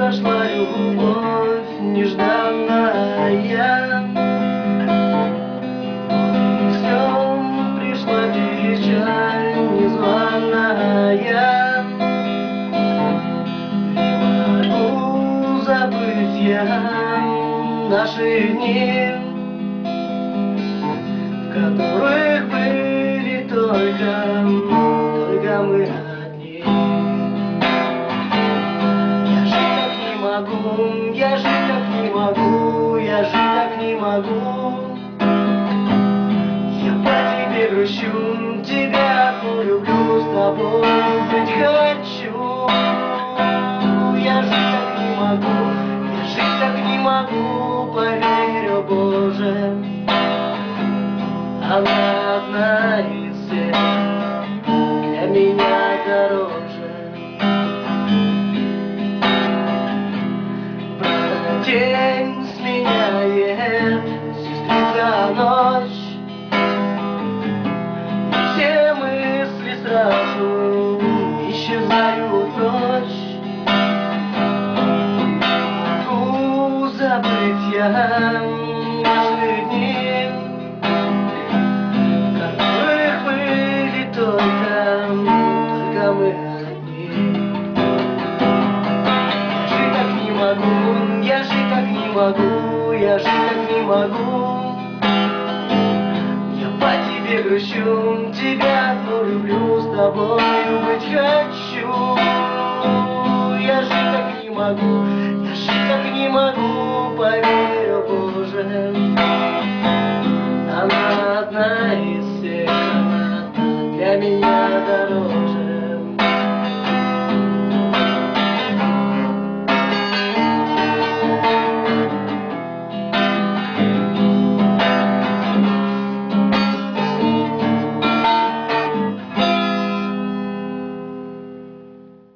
прошла любовь нежданная, и с нем пришла печаль незваная. Не могу забыть я наши дни, в которых были только мы одни. Я жить так не могу, я жить так не могу, я жить так не могу. Я по тебе грущу, тебя одну люблю, с тобой быть хочу. Я жить так не могу, я жить так не могу, поверь, о Боже. Она одна из всех для меня дороже. Брат день сменяет сестрица ночь, и все мысли сразу исчезают прочь. Могу забыть я наши дни, в которых были только мы одни. Я жить так не могу, я жить так не могу, я жить так не могу. Я по тебе грущу, тебя одну люблю, с тобою быть хочу. Я жить так не могу, я жить так не могу, поверь, о Боже.